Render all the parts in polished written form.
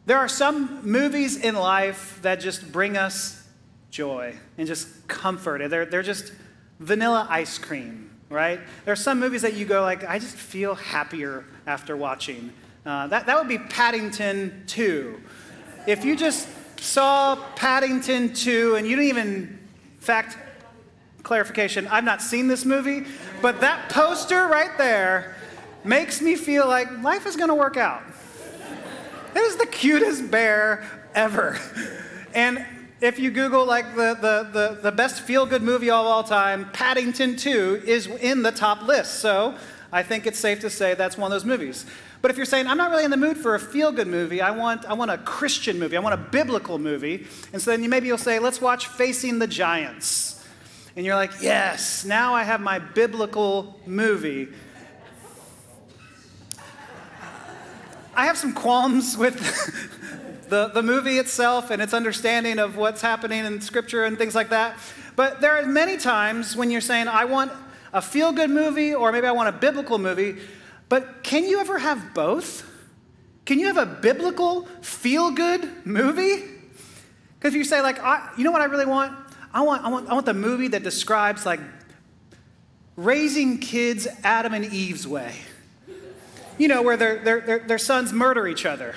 There are some movies in life that just bring us joy and just comfort. They're just vanilla ice cream, right? There are some movies that you go like, I just feel happier after watching. That would be Paddington 2. If you just saw Paddington 2 and you didn't even, in fact, clarification, I've not seen this movie, but that poster right there makes me feel like life is going to work out. It is the cutest bear ever. And if you Google like the best feel-good movie of all time, Paddington 2 is in the top list. So I think it's safe to say that's one of those movies. But if you're saying, I'm not really in the mood for a feel-good movie, I want a Christian movie, I want a biblical movie, and so then maybe you'll say, let's watch Facing the Giants. And you're like, yes, now I have my biblical movie. I have some qualms with the movie itself and its understanding of what's happening in Scripture and things like that. But there are many times when you're saying, I want a feel-good movie or maybe I want a biblical movie, but can you ever have both? Can you have a biblical feel-good movie? Because if you say, like, you know what I really want? I want the movie that describes, like, raising kids Adam and Eve's way. You know, where their sons murder each other.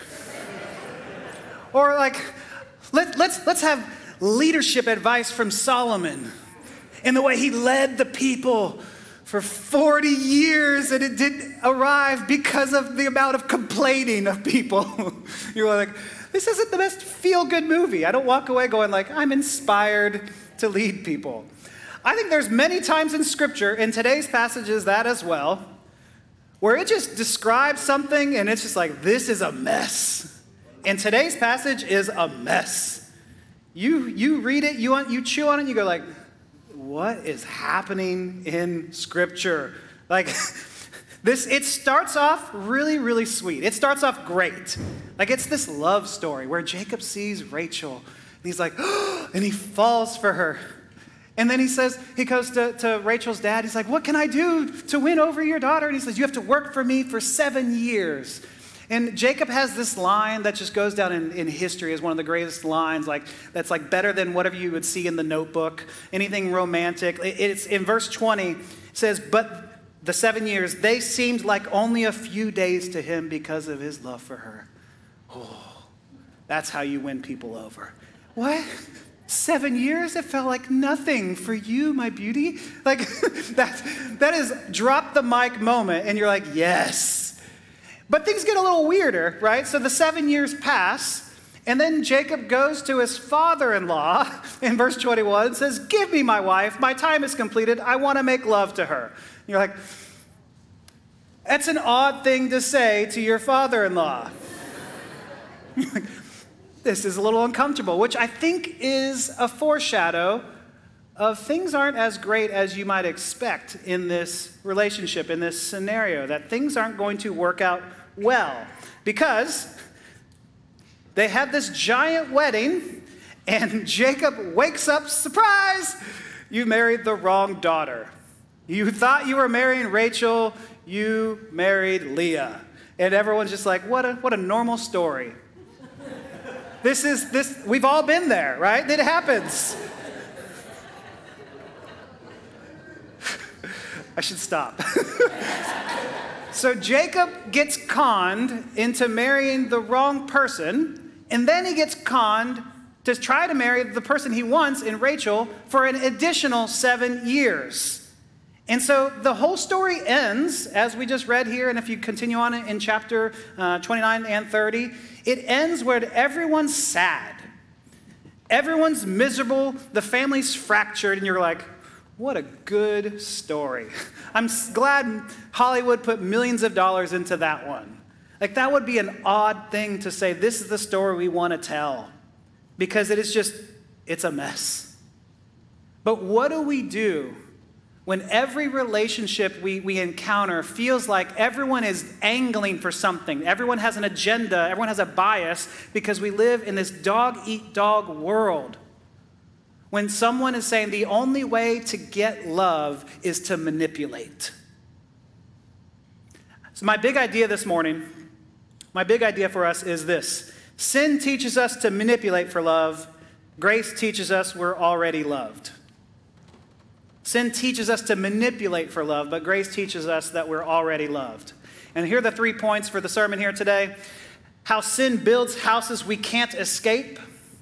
Or like, let's have leadership advice from Solomon in the way he led the people for 40 years and it didn't arrive because of the amount of complaining of people. You're like, this isn't the best feel-good movie. I don't walk away going like, I'm inspired to lead people. I think there's many times in Scripture, in today's passages that as well, where it just describes something and it's just like, this is a mess. And today's passage is a mess. You read it, you chew on it, and you go like, what is happening in Scripture? Like, it starts off really, really sweet. It starts off great. Like, it's this love story where Jacob sees Rachel, and he's like, oh, and he falls for her. And then he goes to Rachel's dad. He's like, what can I do to win over your daughter? And he says, you have to work for me for 7 years. And Jacob has this line that just goes down in history as one of the greatest lines, like that's like better than whatever you would see in the Notebook, anything romantic. It's in verse 20, it says, but the 7 years, they seemed like only a few days to him because of his love for her. Oh, that's how you win people over. What? 7 years? It felt like nothing for you, my beauty. Like that is drop the mic moment, and you're like, yes. But things get a little weirder, right? So the 7 years pass, and then Jacob goes to his father-in-law in verse 21 and says, give me my wife. My time is completed. I want to make love to her. And you're like, that's an odd thing to say to your father-in-law. This is a little uncomfortable, which I think is a foreshadow of things aren't as great as you might expect in this relationship, in this scenario, that things aren't going to work out well. Because they have this giant wedding, and Jacob wakes up, surprise, you married the wrong daughter. You thought you were marrying Rachel, you married Leah. And everyone's just like, what a normal story. We've all been there, right? It happens. I should stop. So Jacob gets conned into marrying the wrong person, and then he gets conned to try to marry the person he wants in Rachel for an additional 7 years. And so the whole story ends, as we just read here, and if you continue on in chapter 29 and 30, it ends where everyone's sad. Everyone's miserable, the family's fractured, and you're like, what a good story. I'm glad Hollywood put millions of dollars into that one. Like, that would be an odd thing to say, this is the story we want to tell. Because it's a mess. But what do we do when every relationship we encounter feels like everyone is angling for something? Everyone has an agenda, everyone has a bias, because we live in this dog-eat-dog world. When someone is saying the only way to get love is to manipulate. So my big idea this morning, my big idea for us is this: Sin teaches us to manipulate for love. Grace teaches us we're already loved. Sin teaches us to manipulate for love, but grace teaches us that we're already loved. And here are the 3 points for the sermon here today. How sin builds houses we can't escape.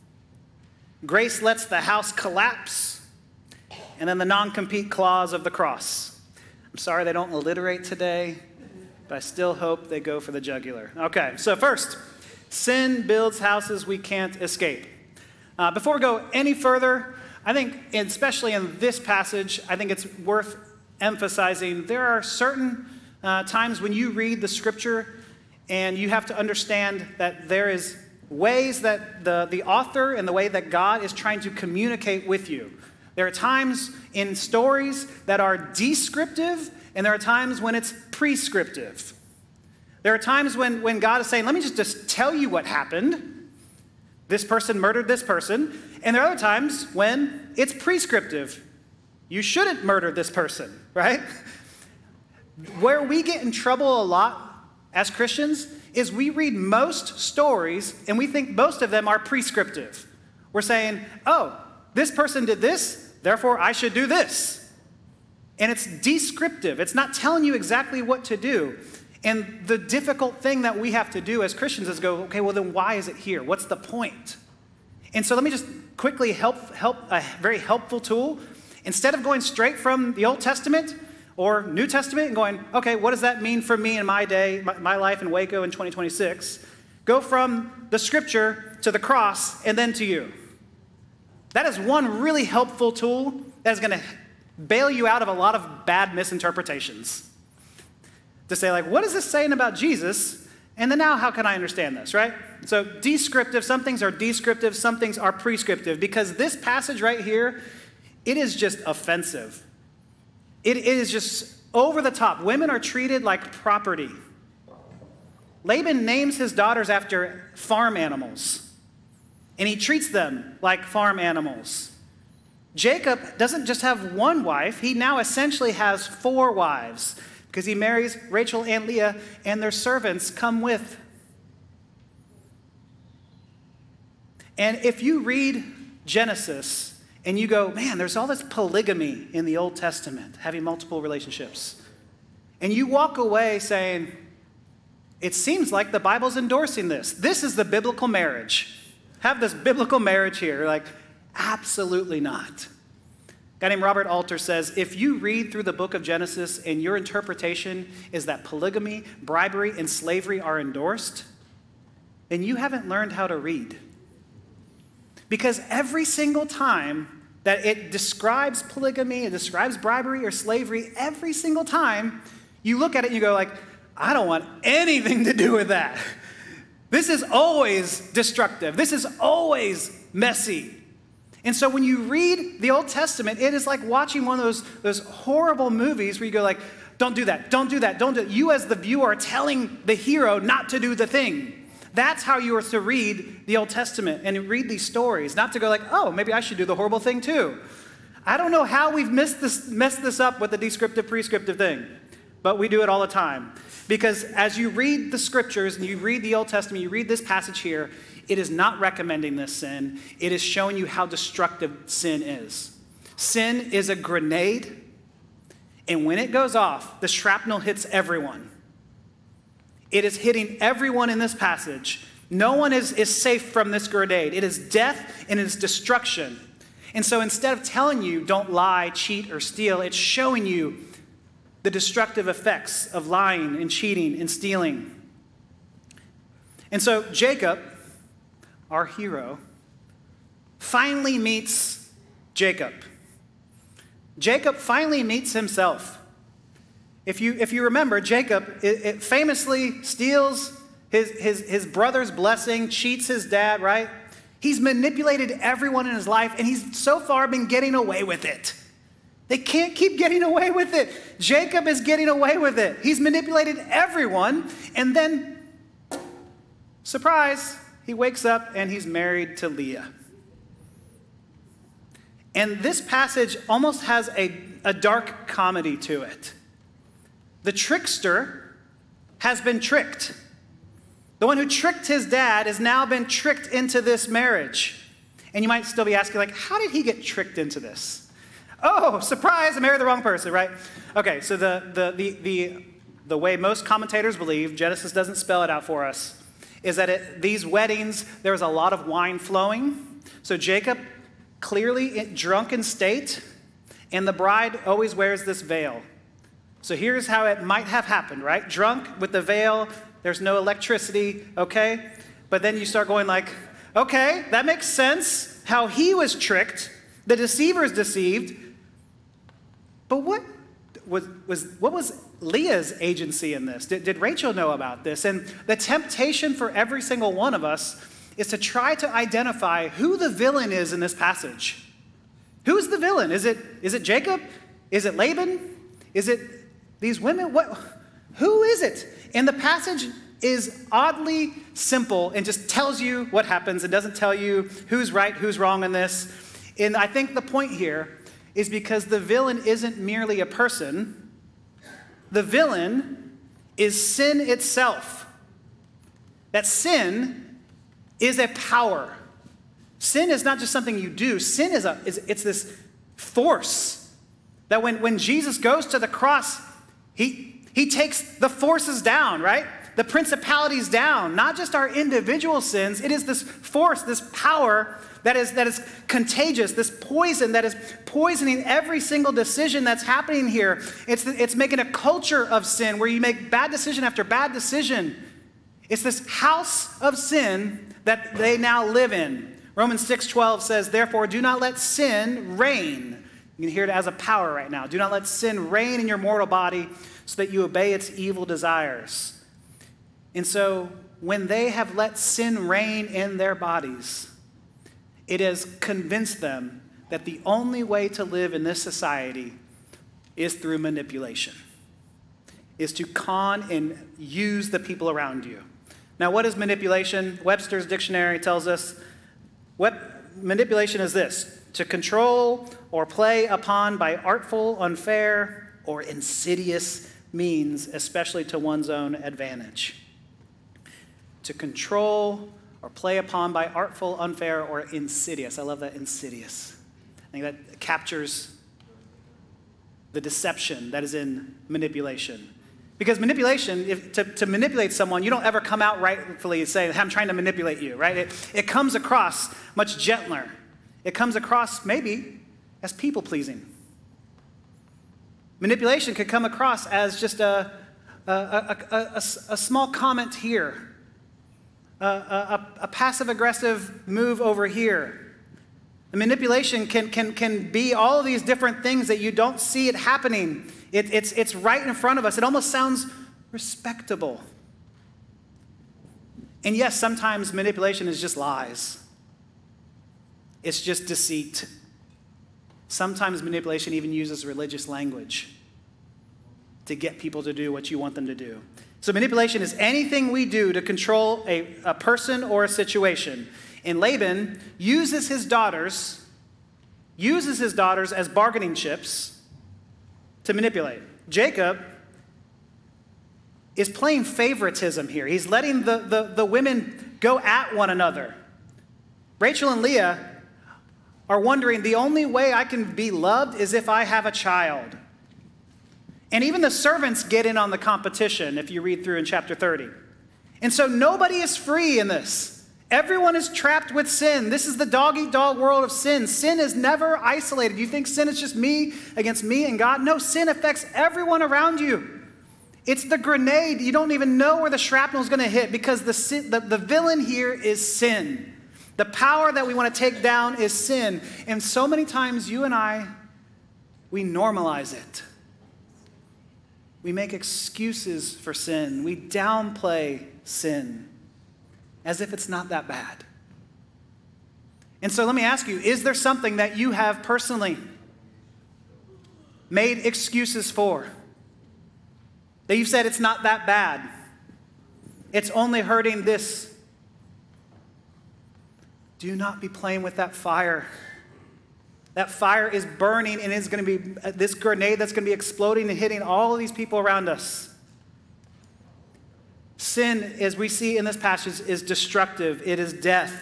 Grace lets the house collapse. And then the non-compete clause of the cross. I'm sorry they don't alliterate today, but I still hope they go for the jugular. Okay, so first, sin builds houses we can't escape. Before we go any further, I think, especially in this passage, I think it's worth emphasizing there are certain times when you read the scripture and you have to understand that there is ways that the author and the way that God is trying to communicate with you. There are times in stories that are descriptive, and there are times when it's prescriptive. There are times when God is saying, let me just tell you what happened. This person murdered this person. And there are other times when it's prescriptive. You shouldn't murder this person, right? Where we get in trouble a lot as Christians is we read most stories and we think most of them are prescriptive. We're saying, oh, this person did this, therefore I should do this. And it's descriptive. It's not telling you exactly what to do. And the difficult thing that we have to do as Christians is go, okay, well then why is it here? What's the point? And so let me just quickly help a very helpful tool. Instead of going straight from the Old Testament or New Testament and going, okay, what does that mean for me in my day, my life in Waco in 2026? Go from the scripture to the cross and then to you. That is one really helpful tool that is going to bail you out of a lot of bad misinterpretations. To say like, what is this saying about Jesus? And then now how can I understand this, right? So descriptive, some things are descriptive, some things are prescriptive, because this passage right here, it is just offensive. It is just over the top. Women are treated like property. Laban names his daughters after farm animals, and he treats them like farm animals. Jacob doesn't just have one wife, he now essentially has 4 wives, because he marries Rachel and Leah, and their servants come with. And if you read Genesis, and you go, man, there's all this polygamy in the Old Testament, having multiple relationships. And you walk away saying, it seems like the Bible's endorsing this. This is the biblical marriage. Have this biblical marriage here. Like, absolutely not. A guy named Robert Alter says, if you read through the book of Genesis and your interpretation is that polygamy, bribery, and slavery are endorsed, then you haven't learned how to read. Because every single time that it describes polygamy, it describes bribery or slavery, every single time you look at it and you go like, I don't want anything to do with that. This is always destructive. This is always messy. And so when you read the Old Testament, it is like watching one of those horrible movies where you go like, don't do that, don't do that, don't do it. You as the viewer are telling the hero not to do the thing. That's how you are to read the Old Testament and read these stories, not to go like, oh, maybe I should do the horrible thing too. I don't know how we've messed this up with the descriptive, prescriptive thing, but we do it all the time. Because as you read the scriptures and you read the Old Testament, you read this passage here, it is not recommending this sin. It is showing you how destructive sin is. Sin is a grenade, and when it goes off, the shrapnel hits everyone. It is hitting everyone in this passage. No one is safe from this grenade. It is death and it is destruction. And so instead of telling you don't lie, cheat, or steal, it's showing you the destructive effects of lying and cheating and stealing. And so Jacob, our hero, finally meets Jacob. Jacob finally meets himself. If you remember, Jacob it famously steals his brother's blessing, cheats his dad, right? He's manipulated everyone in his life, and he's so far been getting away with it. They can't keep getting away with it. Jacob is getting away with it. He's manipulated everyone, and then, surprise, he wakes up and he's married to Leah. And this passage almost has a dark comedy to it. The trickster has been tricked. The one who tricked his dad has now been tricked into this marriage. And you might still be asking, like, how did he get tricked into this? Oh, surprise, I married the wrong person, right? Okay, so the way most commentators believe, Genesis doesn't spell it out for us, is that these weddings, there was a lot of wine flowing. So Jacob, clearly in drunken state, and the bride always wears this veil. So here's how it might have happened, right? Drunk with the veil, there's no electricity, okay? But then you start going like, okay, that makes sense, how he was tricked, the deceiver is deceived. But what was Leah's agency in this? Did Rachel know about this? And the temptation for every single one of us is to try to identify who the villain is in this passage. Who's the villain? Is it Jacob? Is it Laban? Is it these women? Who is it? And the passage is oddly simple and just tells you what happens. It doesn't tell you who's right, who's wrong in this. And I think the point here is because the villain isn't merely a person. The villain is sin itself. That sin is a power. Sin is not just something you do. Sin it's this force that when Jesus goes to the cross, he takes the forces down, right? The principalities down, not just our individual sins. It is this force, this power that is contagious, this poison that is poisoning every single decision that's happening here. It's making a culture of sin where you make bad decision after bad decision. It's this house of sin that they now live in. Romans 6:12 says, therefore, do not let sin reign. You can hear it as a power right now. Do not let sin reign in your mortal body so that you obey its evil desires. And so when they have let sin reign in their bodies, it has convinced them that the only way to live in this society is through manipulation, is to con and use the people around you. Now, what is manipulation? Webster's dictionary tells us manipulation is this: to control or play upon by artful, unfair, or insidious means, especially to one's own advantage. To control or play upon by artful, unfair, or insidious. I love that, insidious. I think that captures the deception that is in manipulation. Because manipulation, to manipulate someone, you don't ever come out rightfully and say, I'm trying to manipulate you, right? It comes across much gentler. It comes across maybe as people-pleasing. Manipulation could come across as just a small comment here, a passive-aggressive move over here. The manipulation can be all of these different things that you don't see it happening. It's right in front of us. It almost sounds respectable. And yes, sometimes manipulation is just lies. It's just deceit. Sometimes manipulation even uses religious language to get people to do what you want them to do. So manipulation is anything we do to control a person or a situation. And Laban uses his daughters as bargaining chips to manipulate. Jacob is playing favoritism here. He's letting the women go at one another. Rachel and Leah are wondering, the only way I can be loved is if I have a child. And even the servants get in on the competition if you read through in chapter 30. And so nobody is free in this. Everyone is trapped with sin. This is the dog-eat-dog world of sin. Sin is never isolated. You think sin is just me against me and God? No, sin affects everyone around you. It's the grenade. You don't even know where the shrapnel is going to hit because the villain here is sin. The power that we want to take down is sin. And so many times you and I, we normalize it. We make excuses for sin. We downplay sin as if it's not that bad. And so let me ask you, is there something that you have personally made excuses for? That you've said it's not that bad. It's only hurting this. Do not be playing with that fire. That fire is burning and it's going to be this grenade that's going to be exploding and hitting all of these people around us. Sin, as we see in this passage, is destructive. It is death.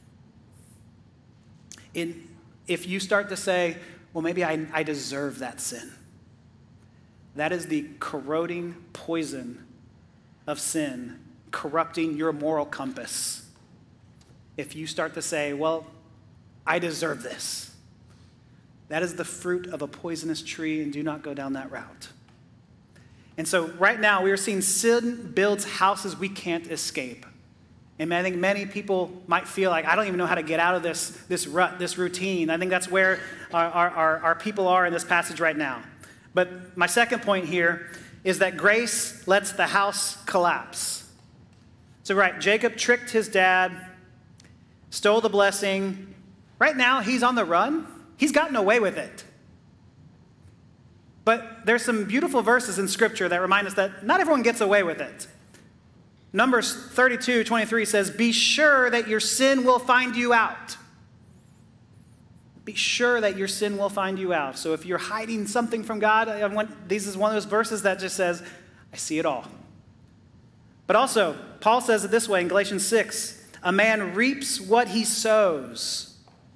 If you start to say, well, maybe I deserve that sin, that is the corroding poison of sin, corrupting your moral compass. If you start to say, well, I deserve this, that is the fruit of a poisonous tree, and do not go down that route. And so right now we are seeing sin builds houses we can't escape. And I think many people might feel like, I don't even know how to get out of this rut, this routine. I think that's where our people are in this passage right now. But my second point here is that grace lets the house collapse. So right, Jacob tricked his dad, stole the blessing. Right now he's on the run. He's gotten away with it. But there's some beautiful verses in Scripture that remind us that not everyone gets away with it. Numbers 32:23 says, be sure that your sin will find you out. Be sure that your sin will find you out. So if you're hiding something from God, this is one of those verses that just says, I see it all. But also, Paul says it this way in Galatians 6, a man reaps what he sows.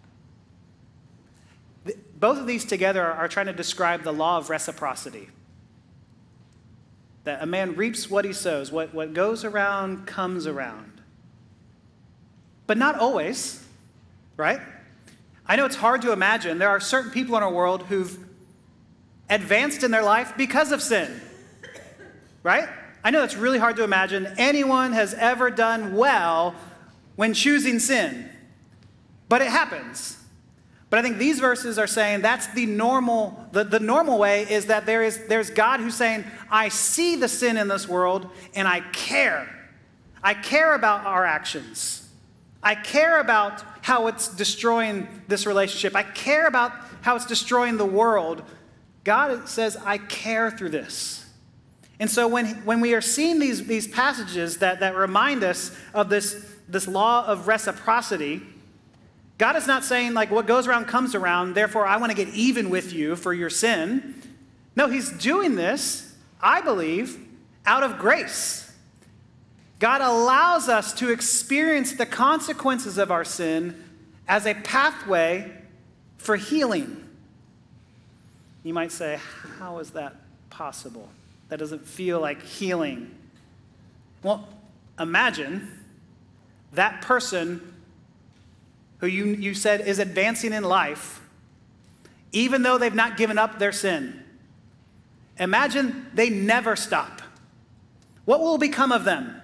Both of these together are trying to describe the law of reciprocity. That a man reaps what he sows. What goes around comes around. But not always, right? I know it's hard to imagine. There are certain people in our world who've advanced in their life because of sin, right? I know it's really hard to imagine anyone has ever done well when choosing sin. But it happens. But I think these verses are saying that's the normal, the normal way is that there's God who's saying, I see the sin in this world and I care. I care about our actions. I care about how it's destroying this relationship. I care about how it's destroying the world. God says, I care through this. And so when we are seeing these passages that remind us of this law of reciprocity, God is not saying, like, what goes around comes around, therefore I want to get even with you for your sin. No, he's doing this, I believe, out of grace. God allows us to experience the consequences of our sin as a pathway for healing. You might say, how is that possible? That doesn't feel like healing. Well, imagine that person who you said is advancing in life, even though they've not given up their sin. Imagine they never stop. What will become of them?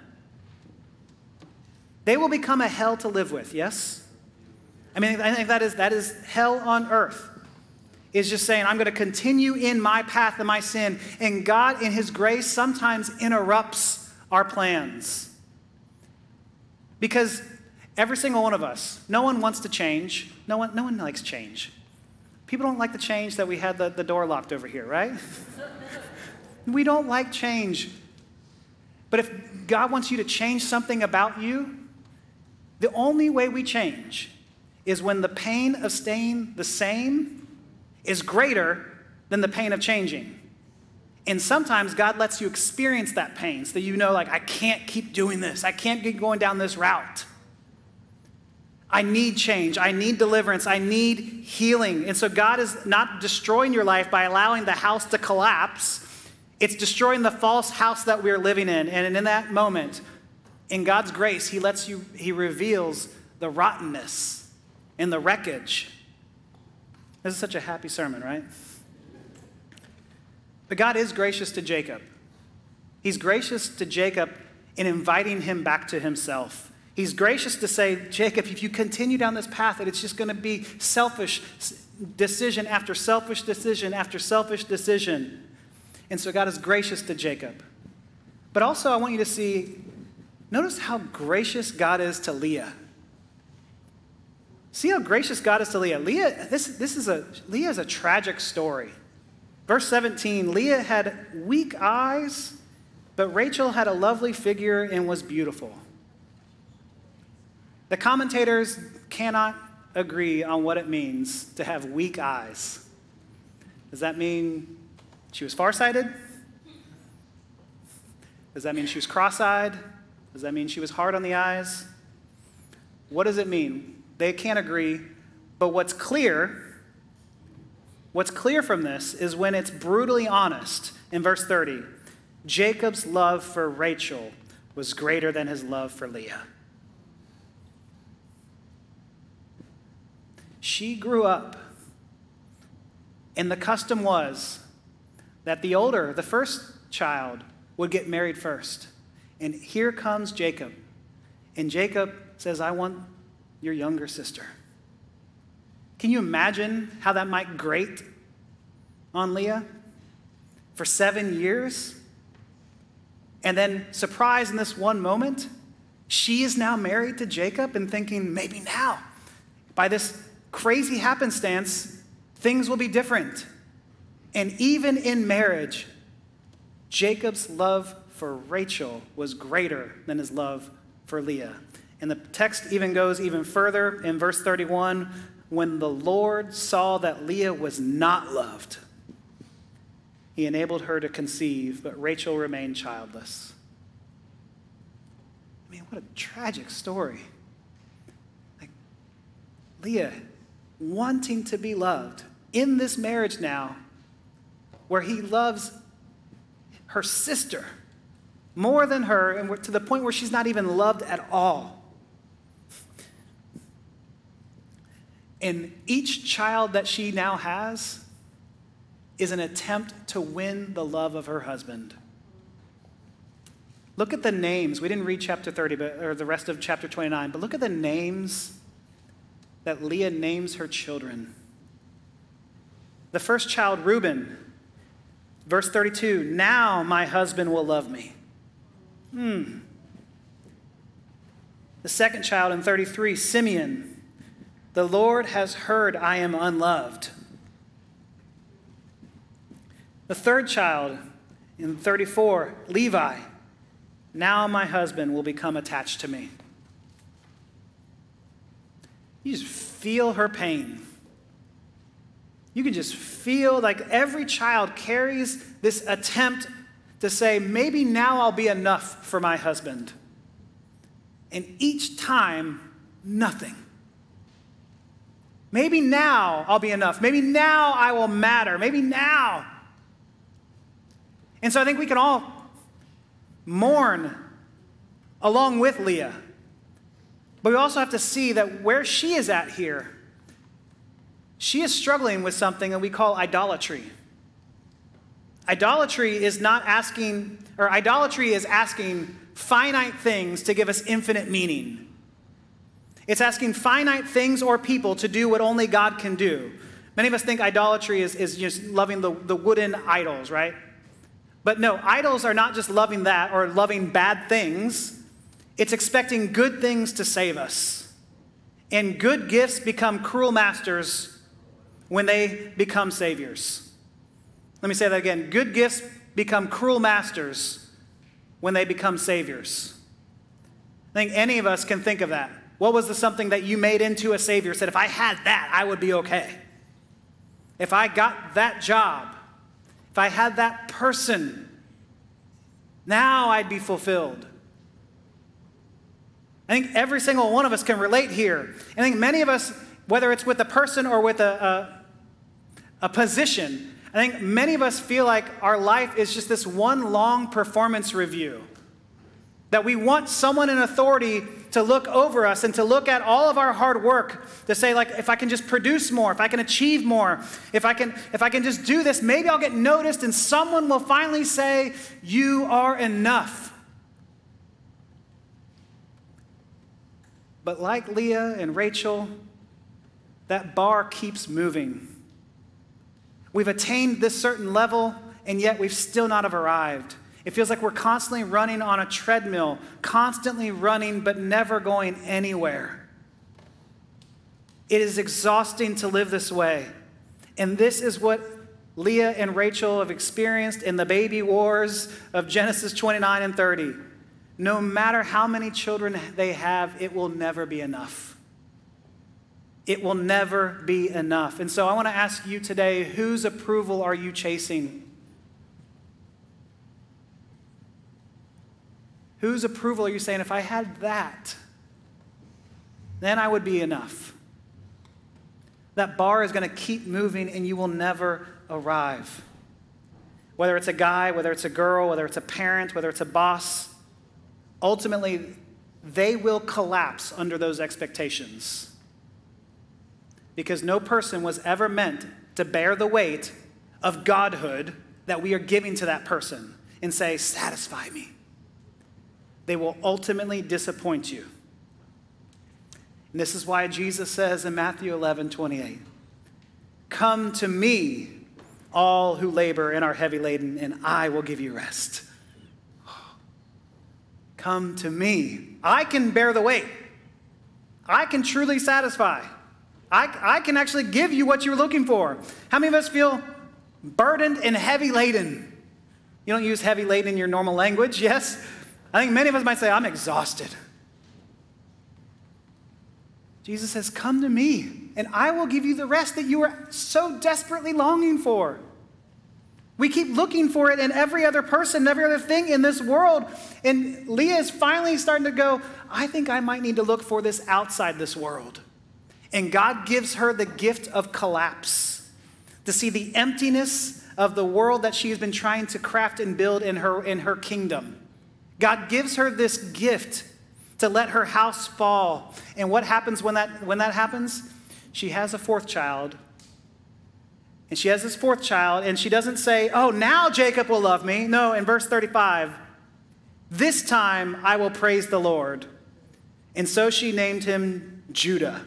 They will become a hell to live with, yes? I mean, I think that is hell on earth. Is just saying, I'm going to continue in my path and my sin. And God, in his grace, sometimes interrupts our plans. Because every single one of us, no one wants to change. No one likes change. People don't like the change that we had the door locked over here, right? We don't like change. But if God wants you to change something about you, the only way we change is when the pain of staying the same is greater than the pain of changing. And sometimes God lets you experience that pain so that you know, like, I can't keep doing this. I can't keep going down this route. I need change. I need deliverance. I need healing. And so God is not destroying your life by allowing the house to collapse. It's destroying the false house that we're living in. And in that moment, in God's grace, he reveals the rottenness and the wreckage. This is such a happy sermon, right? But God is gracious to Jacob. He's gracious to Jacob in inviting him back to himself. He's gracious to say, Jacob, if you continue down this path, that it's just going to be selfish decision after selfish decision after selfish decision. And so God is gracious to Jacob. But also I want you to notice how gracious God is to Leah. See how gracious God is to Leah. Leah is a tragic story. Verse 17, Leah had weak eyes, but Rachel had a lovely figure and was beautiful. The commentators cannot agree on what it means to have weak eyes. Does that mean she was farsighted? Does that mean she was cross-eyed? Does that mean she was hard on the eyes? What does it mean? They can't agree, but what's clear from this is when it's brutally honest in verse 30, Jacob's love for Rachel was greater than his love for Leah. She grew up, and the custom was that the first child, would get married first. And here comes Jacob. And Jacob says, I want your younger sister. Can you imagine how that might grate on Leah for 7 years? And then, surprised in this one moment, she is now married to Jacob and thinking, maybe now, by this crazy happenstance, things will be different. And even in marriage, Jacob's love for Rachel was greater than his love for Leah. And the text even goes even further in verse 31, when the Lord saw that Leah was not loved, he enabled her to conceive, but Rachel remained childless. I mean, what a tragic story. Like, Leah wanting to be loved in this marriage now, where he loves her sister more than her, and to the point where she's not even loved at all. And each child that she now has is an attempt to win the love of her husband. Look at the names. We didn't read chapter 30, or the rest of chapter 29, but look at the names that Leah names her children. The first child, Reuben, verse 32, now my husband will love me. The second child in 33, Simeon, the Lord has heard I am unloved. The third child in 34, Levi, now my husband will become attached to me. You just feel her pain. You can just feel like every child carries this attempt to say, maybe now I'll be enough for my husband. And each time, nothing. Maybe now I'll be enough. Maybe now I will matter. Maybe now. And so I think we can all mourn along with Leah. But we also have to see that where she is at here, she is struggling with something that we call idolatry. Idolatry is asking finite things to give us infinite meaning. It's asking finite things or people to do what only God can do. Many of us think idolatry is just loving the wooden idols, right? But no, idols are not just loving that or loving bad things. It's expecting good things to save us. And good gifts become cruel masters when they become saviors. Let me say that again. Good gifts become cruel masters when they become saviors. I think any of us can think of that. What was something that you made into a savior? Said, if I had that, I would be okay. If I got that job, if I had that person, now I'd be fulfilled. I think every single one of us can relate here. I think many of us, whether it's with a person or with a position, I think many of us feel like our life is just this one long performance review. That we want someone in authority to look over us and to look at all of our hard work, to say, like, if I can just produce more, if I can achieve more, if I can just do this, maybe I'll get noticed and someone will finally say, you are enough. But like Leah and Rachel, that bar keeps moving. We've attained this certain level, and yet we've still not have arrived. It feels like we're constantly running on a treadmill, constantly running but never going anywhere. It is exhausting to live this way. And this is what Leah and Rachel have experienced in the baby wars of Genesis 29 and 30. No matter how many children they have, it will never be enough. It will never be enough. And so I want to ask you today, whose approval are you chasing? Whose approval are you saying, if I had that, then I would be enough? That bar is going to keep moving and you will never arrive. Whether it's a guy, whether it's a girl, whether it's a parent, whether it's a boss, ultimately they will collapse under those expectations. Because no person was ever meant to bear the weight of godhood that we are giving to that person and say, satisfy me. They will ultimately disappoint you. And this is why Jesus says in Matthew 11:28, come to me, all who labor and are heavy laden, and I will give you rest. Come to me. I can bear the weight. I can truly satisfy. I can actually give you what you're looking for. How many of us feel burdened and heavy laden? You don't use heavy laden in your normal language, yes? I think many of us might say, I'm exhausted. Jesus says, come to me, and I will give you the rest that you are so desperately longing for. We keep looking for it in every other person, every other thing in this world. And Leah is finally starting to go, I think I might need to look for this outside this world. And God gives her the gift of collapse, to see the emptiness of the world that she has been trying to craft and build in her kingdom. God gives her this gift to let her house fall. And what happens when that happens? She has a fourth child. And she has this fourth child, and she doesn't say, oh, now Jacob will love me. No, in verse 35, this time I will praise the Lord. And so she named him Judah.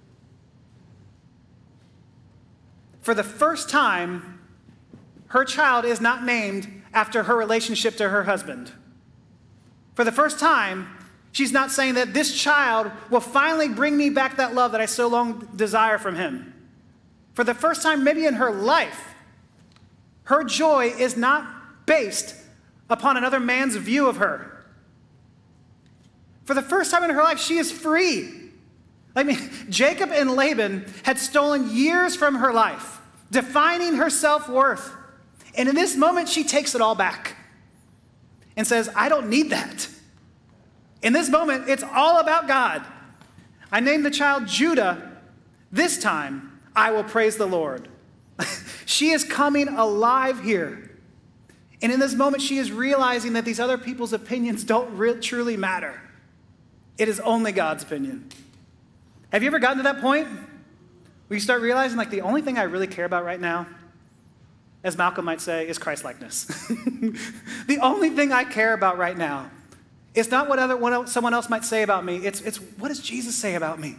For the first time, her child is not named after her relationship to her husband. For the first time, she's not saying that this child will finally bring me back that love that I so long desire from him. For the first time, maybe in her life, her joy is not based upon another man's view of her. For the first time in her life, she is free. I mean, Jacob and Laban had stolen years from her life, defining her self-worth. And in this moment, she takes it all back and says, I don't need that. In this moment, it's all about God. I named the child Judah. This time, I will praise the Lord. She is coming alive here. And in this moment, she is realizing that these other people's opinions don't truly matter. It is only God's opinion. Have you ever gotten to that point where you start realizing, like, the only thing I really care about right now, as Malcolm might say, is Christ-likeness. The only thing I care about right now is not what someone else might say about me. It's what does Jesus say about me?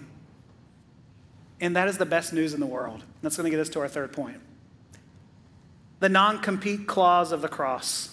And that is the best news in the world. That's going to get us to our third point. The non-compete clause of the cross.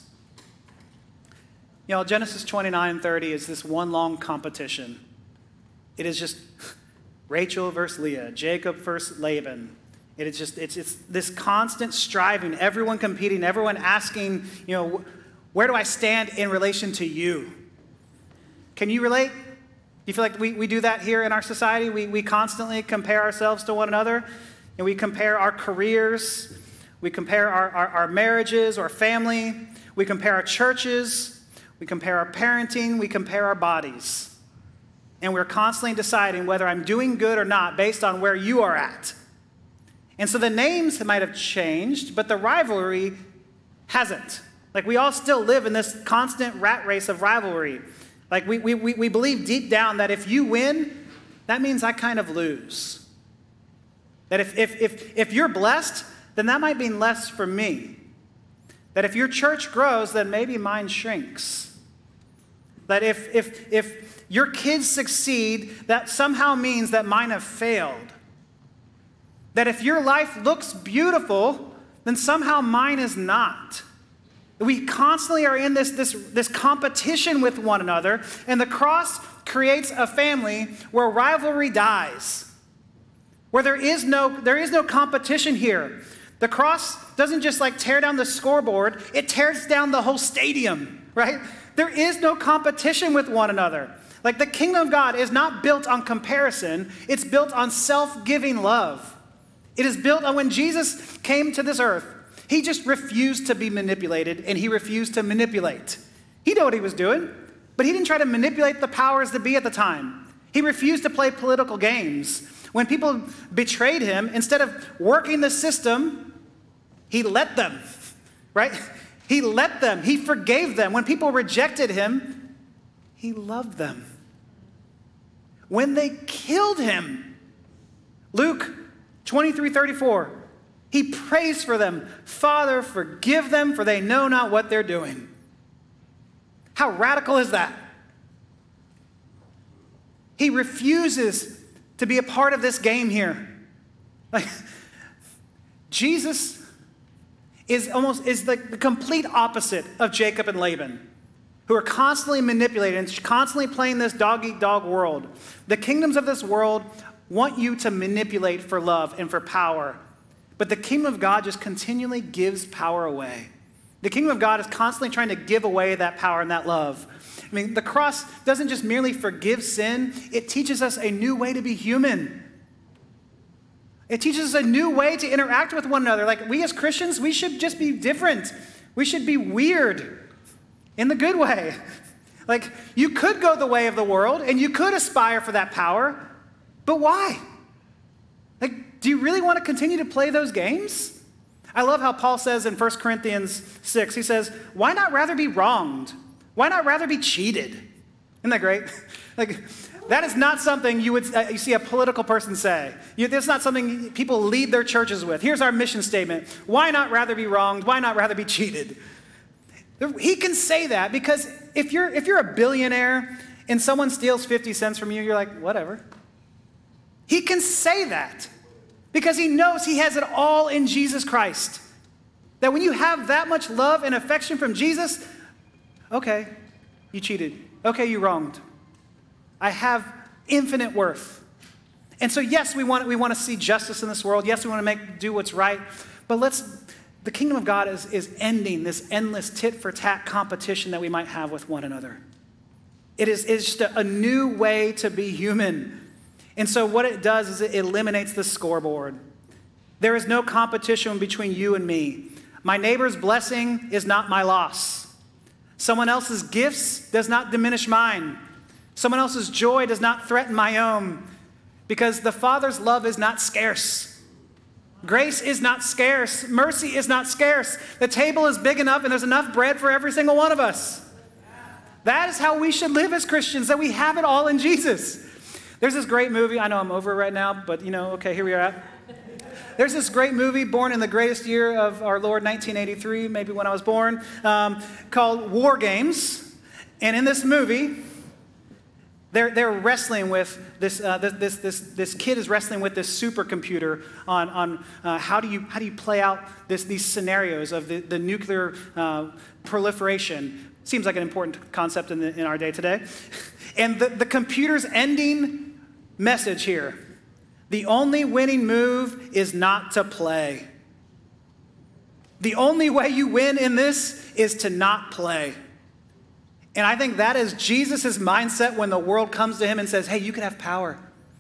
You know, Genesis 29:30 is this one long competition. It is just Rachel versus Leah, Jacob versus Laban. It's this constant striving, everyone competing, everyone asking, you know, where do I stand in relation to you? Can you relate? Do you feel like we do that here in our society? We constantly compare ourselves to one another, and we compare our careers, we compare our marriages, our family, we compare our churches, we compare our parenting, we compare our bodies. And we're constantly deciding whether I'm doing good or not based on where you are at. And so the names might have changed, but the rivalry hasn't. Like, we all still live in this constant rat race of rivalry. Like, we believe deep down that if you win, that means I kind of lose. That if you're blessed, then that might mean less for me. That if your church grows, then maybe mine shrinks. That if your kids succeed, that somehow means that mine have failed. That if your life looks beautiful, then somehow mine is not. We constantly are in this competition with one another, and the cross creates a family where rivalry dies, where there is no competition here. The cross doesn't just like tear down the scoreboard, it tears down the whole stadium, right? There is no competition with one another. Like, the kingdom of God is not built on comparison, it's built on self-giving love. It is built on when Jesus came to this earth. He just refused to be manipulated, and he refused to manipulate. He knew what he was doing. But he didn't try to manipulate the powers that be at the time. He refused to play political games. When people betrayed him, instead of working the system, he let them, right? He let them. He forgave them. When people rejected him, he loved them. When they killed him, Luke 23:34, he prays for them. Father, forgive them, for they know not what they're doing. How radical is that? He refuses to be a part of this game here. Like, Jesus is like the complete opposite of Jacob and Laban, who are constantly manipulating and constantly playing this dog-eat-dog world. The kingdoms of this world want you to manipulate for love and for power. But the kingdom of God just continually gives power away. The kingdom of God is constantly trying to give away that power and that love. I mean, the cross doesn't just merely forgive sin, it teaches us a new way to be human. It teaches us a new way to interact with one another. Like, we as Christians, we should just be different. We should be weird in the good way. Like, you could go the way of the world and you could aspire for that power, but why? Like, do you really want to continue to play those games? I love how Paul says in 1 Corinthians 6, he says, why not rather be wronged? Why not rather be cheated? Isn't that great? Like, that is not something you see a political person say. That's not something people lead their churches with. Here's our mission statement. Why not rather be wronged? Why not rather be cheated? He can say that because if you're a billionaire and someone steals 50 cents from you, you're like, whatever. He can say that because he knows he has it all in Jesus Christ. That when you have that much love and affection from Jesus, okay, you cheated. Okay, you wronged. I have infinite worth. And so yes, we want to see justice in this world. Yes, we want to do what's right. But the kingdom of God is ending this endless tit-for-tat competition that we might have with one another. It's just a new way to be human. And so what it does is it eliminates the scoreboard. There is no competition between you and me. My neighbor's blessing is not my loss. Someone else's gifts does not diminish mine. Someone else's joy does not threaten my own, because the Father's love is not scarce. Grace is not scarce. Mercy is not scarce. The table is big enough and there's enough bread for every single one of us. That is how we should live as Christians, that we have it all in Jesus. There's this great movie, I know I'm over right now, but okay, here we are at. There's this great movie, born in the greatest year of our Lord, 1983, maybe when I was born, called War Games. And in this movie, they're wrestling with this kid is wrestling with this supercomputer on how do you play out these scenarios of the nuclear proliferation. Seems like an important concept in our day today. And the computer's ending message here: the only winning move is not to play. The only way you win in this is to not play. And I think that is Jesus' mindset when the world comes to him and says, hey, you could have power.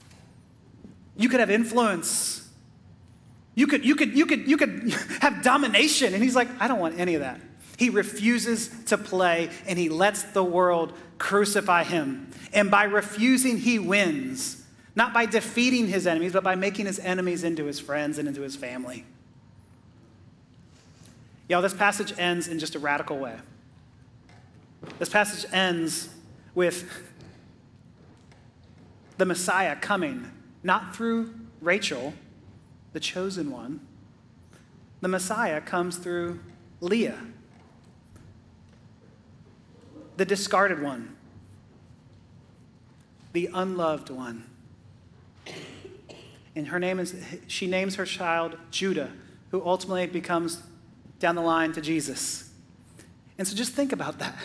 You could have influence. You could have domination. And he's like, I don't want any of that. He refuses to play, and he lets the world crucify him. And by refusing, he wins. Not by defeating his enemies, but by making his enemies into his friends and into his family. Y'all, this passage ends in just a radical way. This passage ends with the Messiah coming, not through Rachel, the chosen one. The Messiah comes through Leah, the discarded one, the unloved one. And she names her child Judah, who ultimately becomes down the line to Jesus. And so just think about that.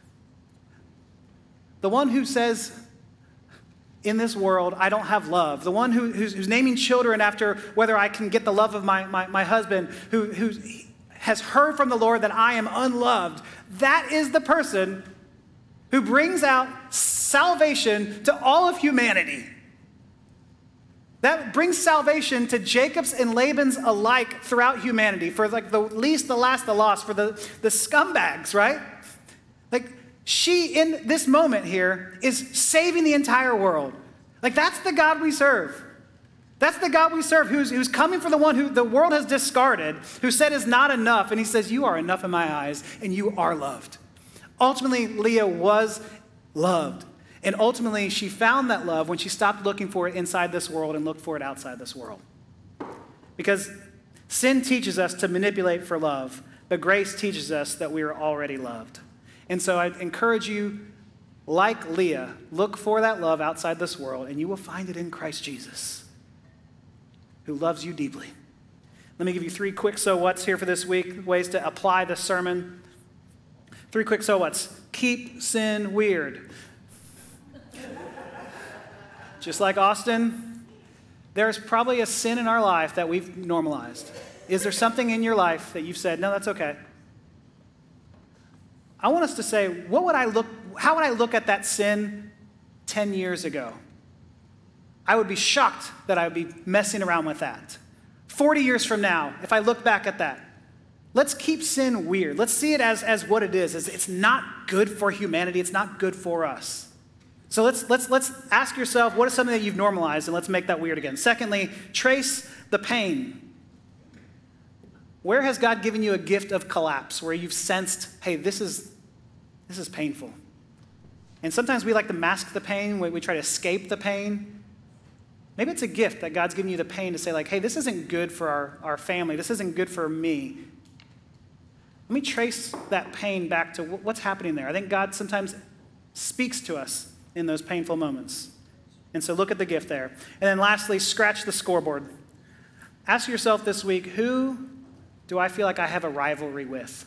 The one who says, in this world, I don't have love. The one who's naming children after whether I can get the love of my husband, who has heard from the Lord that I am unloved. That is the person who brings out salvation to all of humanity. That brings salvation to Jacob's and Laban's alike throughout humanity, for like the least, the last, the lost, for the scumbags, right? Like, she, in this moment here, is saving the entire world. Like, that's the God we serve. That's the God we serve, who's coming for the one who the world has discarded, who said is not enough, and he says, you are enough in my eyes, and you are loved. Ultimately, Leah was loved. And ultimately, she found that love when she stopped looking for it inside this world and looked for it outside this world. Because sin teaches us to manipulate for love, but grace teaches us that we are already loved. And so I encourage you, like Leah, look for that love outside this world, and you will find it in Christ Jesus, who loves you deeply. Let me give you 3 quick so whats here for this week, ways to apply this sermon. 3 quick so whats. Keep sin weird. Just like Austin, there's probably a sin in our life that we've normalized. Is there something in your life that you've said, no, that's okay? I want us to say, how would I look at that sin 10 years ago? I would be shocked that I would be messing around with that. 40 years from now, if I look back at that, let's keep sin weird. Let's see it as what it is. It's not good for humanity. It's not good for us. So let's ask yourself, what is something that you've normalized, and let's make that weird again. Secondly, trace the pain. Where has God given you a gift of collapse, where you've sensed, hey, this is painful? And sometimes we like to mask the pain, we try to escape the pain. Maybe it's a gift that God's giving you the pain to say, like, hey, this isn't good for our family. This isn't good for me. Let me trace that pain back to what's happening there. I think God sometimes speaks to us in those painful moments. And so look at the gift there. And then lastly, scratch the scoreboard. Ask yourself this week, who do I feel like I have a rivalry with?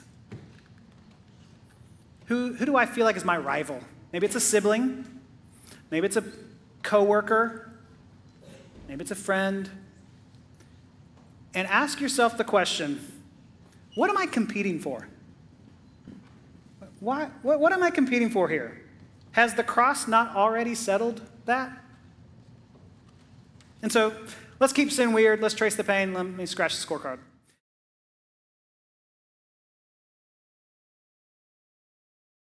Who do I feel like is my rival? Maybe it's a sibling. Maybe it's a coworker. Maybe it's a friend. And ask yourself the question, what am I competing for? What am I competing for here? Has the cross not already settled that? And so let's keep sin weird. Let's trace the pain. Let me scratch the scorecard.